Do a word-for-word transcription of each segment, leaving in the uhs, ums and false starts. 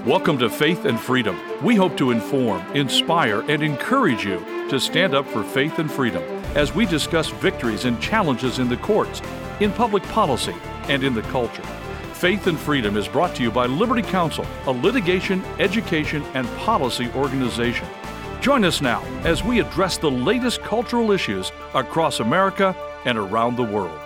Welcome to Faith and Freedom. We hope to inform, inspire, and encourage you to stand up for faith and freedom as we discuss victories and challenges in the courts, in public policy, and in the culture. Faith and Freedom is brought to you by Liberty Counsel, a litigation, education, and policy organization. Join us now as we address the latest cultural issues across America and around the world.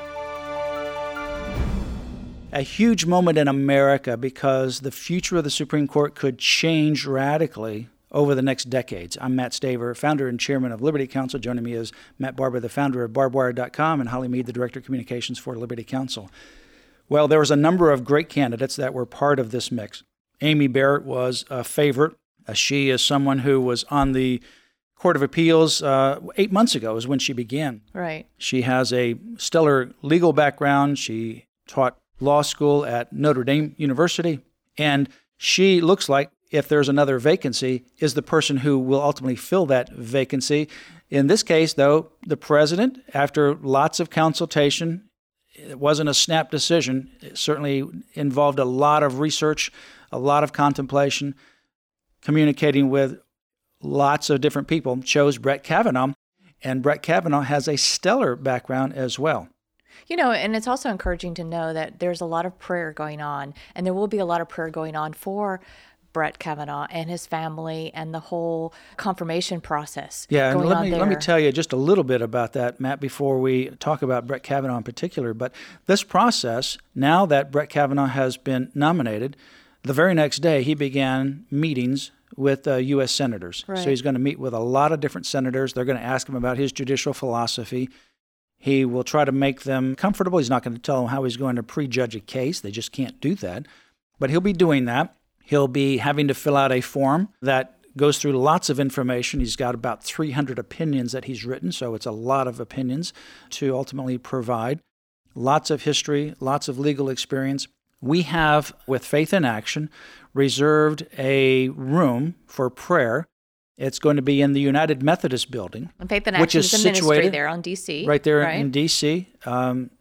A huge moment in America because the future of the Supreme Court could change radically over the next decades. I'm Matt Staver, founder and chairman of Liberty Counsel. Joining me is Matt Barber, the founder of Barb Wire dot com, and Holly Mead, the director of communications for Liberty Counsel. Well, there was a number of great candidates that were part of this mix. Amy Barrett was a favorite. Uh, she is someone who was on the Court of Appeals uh, eight months ago is when she began. Right. She has a stellar legal background. She taught law school at Notre Dame University, and she looks like, if there's another vacancy, is the person who will ultimately fill that vacancy. In this case, though, the president, after lots of consultation, it wasn't a snap decision. It certainly involved a lot of research, a lot of contemplation, communicating with lots of different people, chose Brett Kavanaugh, and Brett Kavanaugh has a stellar background as well. You know, and it's also encouraging to know that there's a lot of prayer going on, and there will be a lot of prayer going on for Brett Kavanaugh and his family and the whole confirmation process. Yeah, and going let on me there. let me tell you just a little bit about that, Matt, before we talk about Brett Kavanaugh in particular. But this process, now that Brett Kavanaugh has been nominated, the very next day he began meetings with uh, U S senators. Right. So he's going to meet with a lot of different senators. They're going to ask him about his judicial philosophy. He will try to make them comfortable. He's not going to tell them how he's going to prejudge a case. They just can't do that. But he'll be doing that. He'll be having to fill out a form that goes through lots of information. He's got about three hundred opinions that he's written, so it's a lot of opinions to ultimately provide. Lots of history, lots of legal experience. We have, with Faith in Action, reserved a room for prayer. It's going to be in the United Methodist Building, and Faith in which Action is is a ministry situated there on D C. Right there right? in D C. Um,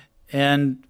and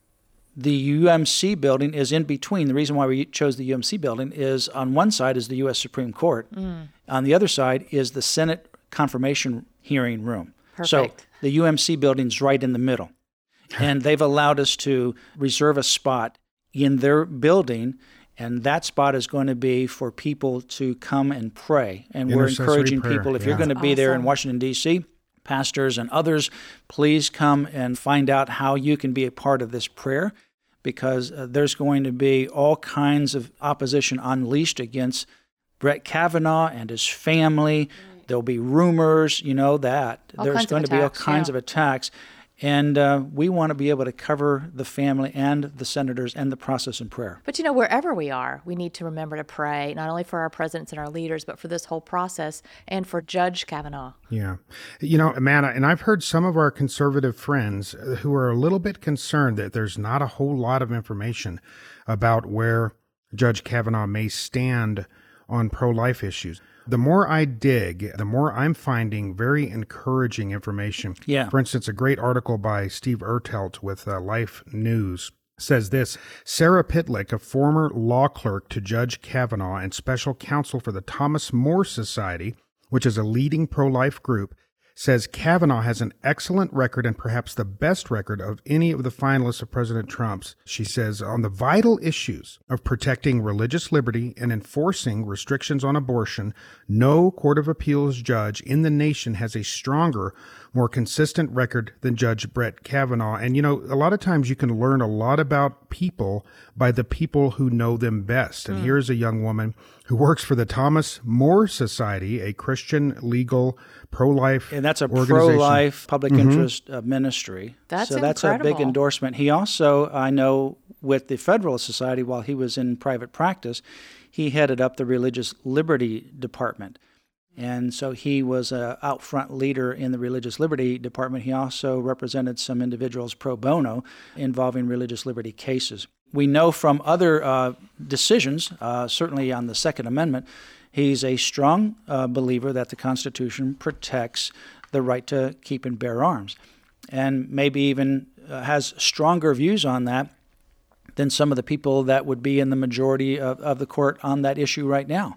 the U M C building is in between. The reason why we chose the U M C building is on one side is the U S Supreme Court. Mm. On the other side is the Senate confirmation hearing room. Perfect. So the U M C building's right in the middle. And they've allowed us to reserve a spot in their building, and that spot is going to be for people to come and pray. And we're encouraging prayer, people, if yeah. you're going to be Awesome. there in Washington, D C, pastors and others, please come and find out how you can be a part of this prayer, because uh, there's going to be all kinds of opposition unleashed against Brett Kavanaugh and his family. There'll be rumors, you know, that All there's kinds of going to be all attacks, kinds yeah. of attacks. And uh, we want to be able to cover the family and the senators and the process in prayer. But, you know, wherever we are, we need to remember to pray, not only for our presidents and our leaders, but for this whole process and for Judge Kavanaugh. Yeah. You know, Amanda, and I've heard some of our conservative friends who are a little bit concerned that there's not a whole lot of information about where Judge Kavanaugh may stand on pro-life issues. The more I dig, the more I'm finding very encouraging information. Yeah. For instance, a great article by Steve Ertelt with uh, Life News says this: Sarah Pitlick, a former law clerk to Judge Kavanaugh and special counsel for the Thomas More Society, which is a leading pro-life group, says Kavanaugh has an excellent record and perhaps the best record of any of the finalists of President Trump's. She says, on the vital issues of protecting religious liberty and enforcing restrictions on abortion, no Court of Appeals judge in the nation has a stronger, more consistent record than Judge Brett Kavanaugh. And, you know, a lot of times you can learn a lot about people by the people who know them best. And mm. here's a young woman who works for the Thomas More Society, a Christian legal pro-life And that's a organization. pro-life public Mm-hmm. interest uh, ministry. That's so that's a big incredible. endorsement. He also, I know, with the Federalist Society, while he was in private practice, he headed up the Religious Liberty Department. And so he was an out front leader in the Religious Liberty Department. He also represented some individuals pro bono involving religious liberty cases. We know from other uh, decisions, uh, certainly on the Second Amendment, he's a strong uh, believer that the Constitution protects the right to keep and bear arms, and maybe even uh, has stronger views on that than some of the people that would be in the majority of, of the court on that issue right now.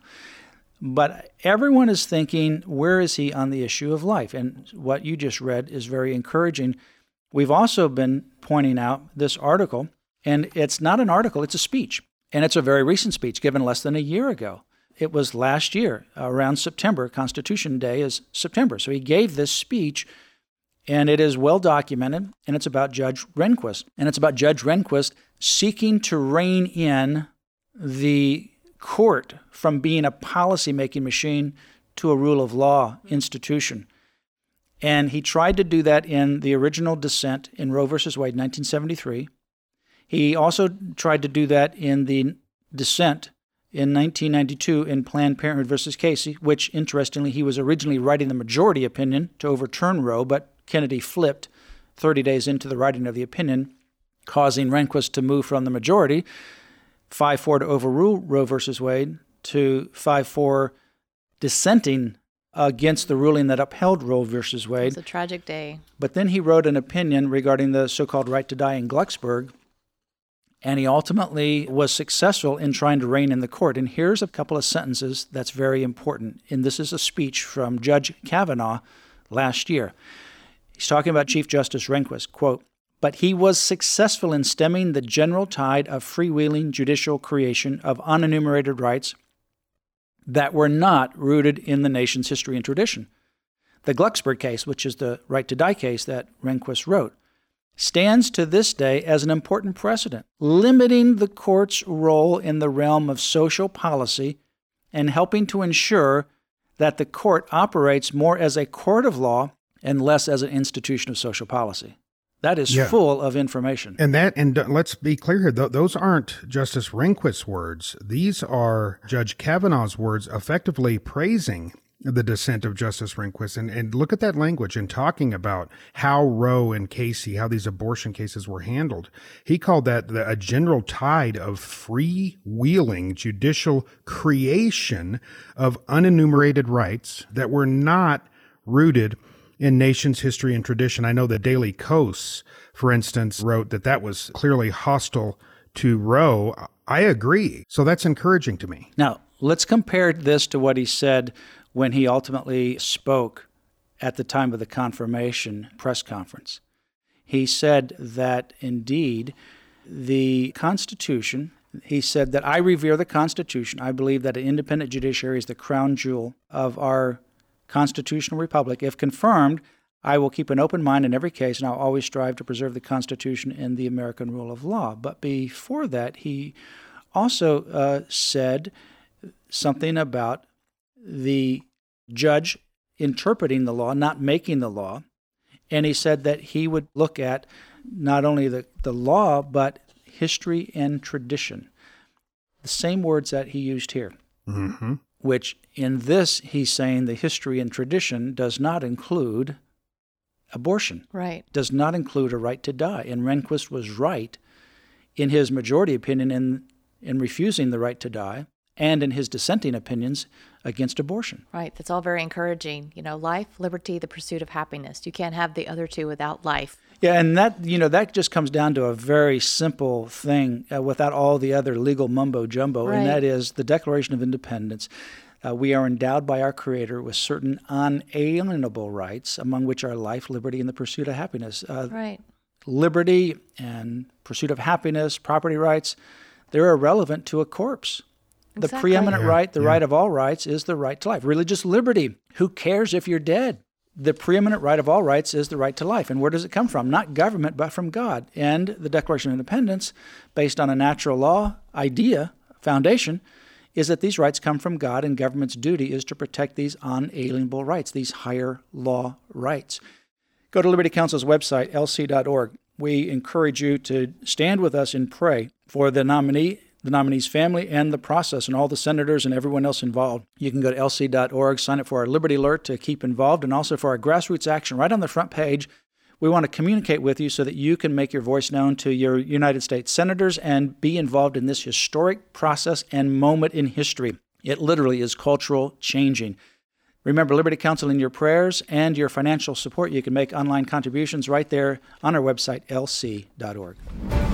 But everyone is thinking, where is he on the issue of life? And what you just read is very encouraging. We've also been pointing out this article, and it's not an article, it's a speech. And it's a very recent speech given less than a year ago. It was last year, around September. Constitution Day is September. So he gave this speech, and it is well documented, and it's about Judge Rehnquist. And it's about Judge Rehnquist seeking to rein in the court from being a policy-making machine to a rule of law institution. And he tried to do that in the original dissent in Roe versus Wade, nineteen seventy-three. He also tried to do that in the dissent in nineteen ninety-two in Planned Parenthood versus Casey, which, interestingly, he was originally writing the majority opinion to overturn Roe, but Kennedy flipped thirty days into the writing of the opinion, causing Rehnquist to move from the majority, five four to overrule Roe versus Wade, to five four dissenting against the ruling that upheld Roe versus Wade. It's a tragic day. But then he wrote an opinion regarding the so-called right to die in Glucksburg, and he ultimately was successful in trying to rein in the court. And here's a couple of sentences that's very important. And this is a speech from Judge Kavanaugh last year. He's talking about Chief Justice Rehnquist, quote, "But he was successful in stemming the general tide of freewheeling judicial creation of unenumerated rights that were not rooted in the nation's history and tradition. The Glucksburg case, which is the right to die case that Rehnquist wrote, stands to this day as an important precedent, limiting the court's role in the realm of social policy and helping to ensure that the court operates more as a court of law and less as an institution of social policy." That is yeah. full of information. And that, and let's be clear here, th- those aren't Justice Rehnquist's words. These are Judge Kavanaugh's words effectively praising the dissent of Justice Rehnquist. And, and look at that language in talking about how Roe and Casey, how these abortion cases were handled. He called that the, a general tide of freewheeling judicial creation of unenumerated rights that were not rooted in nation's history and tradition. I know the Daily Kos, for instance, wrote that that was clearly hostile to Roe. I agree. So that's encouraging to me. Now, let's compare this to what he said when he ultimately spoke at the time of the confirmation press conference. He said that indeed the Constitution, he said that I revere the Constitution. I believe that an independent judiciary is the crown jewel of our constitutional republic. If confirmed, I will keep an open mind in every case, and I'll always strive to preserve the Constitution and the American rule of law. But before that, he also uh, said something about the judge interpreting the law, not making the law. And he said that he would look at not only the, the law, but history and tradition. The same words that he used here. Mm-hmm. Which in this, he's saying the history and tradition does not include abortion. Right. Does not include a right to die. And Rehnquist was right in his majority opinion in, in refusing the right to die and in his dissenting opinions against abortion. Right. That's all very encouraging. You know, life, liberty, the pursuit of happiness. You can't have the other two without life. Yeah, and that, you know, that just comes down to a very simple thing uh, without all the other legal mumbo-jumbo, right. And that is the Declaration of Independence. Uh, we are endowed by our Creator with certain unalienable rights, among which are life, liberty, and the pursuit of happiness. Uh, right. Liberty and pursuit of happiness, property rights, they're irrelevant to a corpse. Exactly. The preeminent yeah, right, the yeah. right of all rights, is the right to life. Religious liberty, who cares if you're dead? The preeminent right of all rights is the right to life. And where does it come from? Not government, but from God. And the Declaration of Independence, based on a natural law idea, foundation, is that these rights come from God, and government's duty is to protect these unalienable rights, these higher law rights. Go to Liberty Counsel's website, L C dot org. We encourage you to stand with us and pray for the nominee, the nominee's family, and the process, and all the senators and everyone else involved. You can go to L C dot org, sign up for our Liberty Alert to keep involved, and also for our grassroots action right on the front page. We want to communicate with you so that you can make your voice known to your United States senators and be involved in this historic process and moment in history. It literally is cultural changing. Remember Liberty Counsel in your prayers and your financial support. You can make online contributions right there on our website, L C dot org.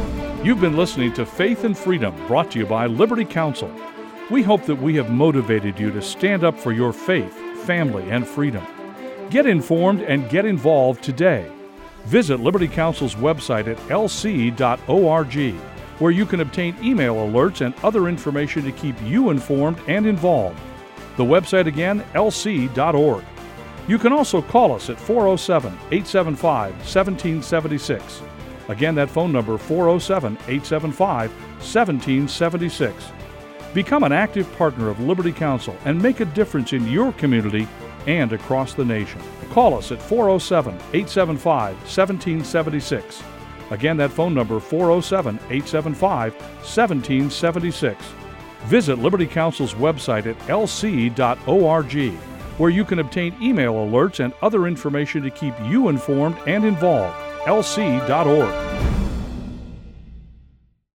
You've been listening to Faith and Freedom, brought to you by Liberty Counsel. We hope that we have motivated you to stand up for your faith, family, and freedom. Get informed and get involved today. Visit Liberty Counsel's website at l c dot org, where you can obtain email alerts and other information to keep you informed and involved. The website again, l c dot org. You can also call us at four oh seven, eight seven five, one seven seven six. Again, that phone number, four oh seven, eight seven five, one seven seven six. Become an active partner of Liberty Counsel and make a difference in your community and across the nation. Call us at four oh seven, eight seven five, one seven seven six. Again, that phone number, four oh seven, eight seven five, one seven seven six. Visit Liberty Counsel's website at l c dot org, where you can obtain email alerts and other information to keep you informed and involved. l c dot org.